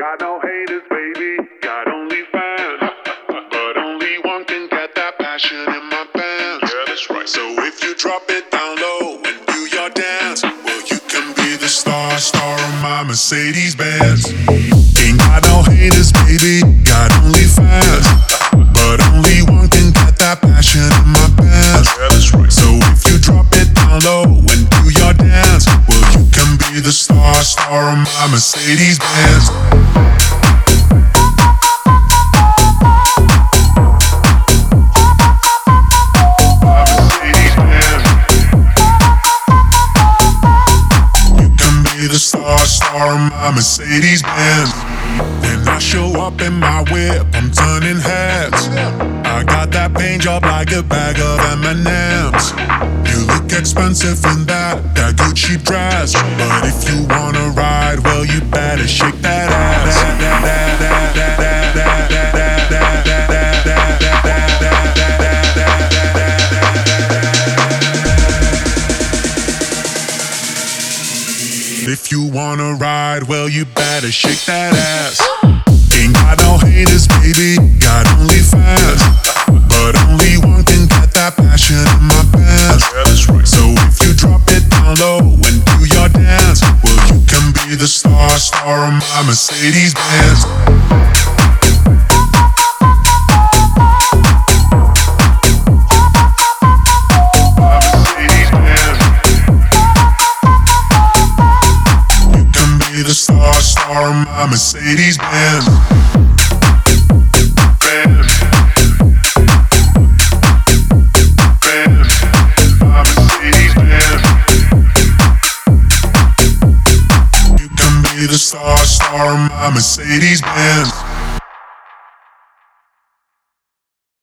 Got no haters, baby, got only fans. But only one can get that passion in my pants. Yeah, that's right. So if you drop it down low and do your dance, well, you can be the star of my Mercedes Benz. Ain't got no haters, baby, got only fans. But only one can get that passion in my pants. Yeah, that's right. So if you drop it down low and do your dance, well, you can be the star of my Mercedes Benz. The star of my Mercedes Benz. When I show up in my whip, I'm turning heads. I got that paint job like a bag of M&Ms. You look expensive in that Gucci dress, but if you wanna ride, well, you better shake that ass. If you wanna ride, well, you better shake that ass. Ain't got no haters, baby, got only fans. But only one can get that passion in my pants. Yeah, that's right. So if you drop it down low and do your dance, well, you can be the star of my Mercedes Benz. The star of my Mercedes Benz. My Mercedes Benz. You can be the star of my Mercedes Benz.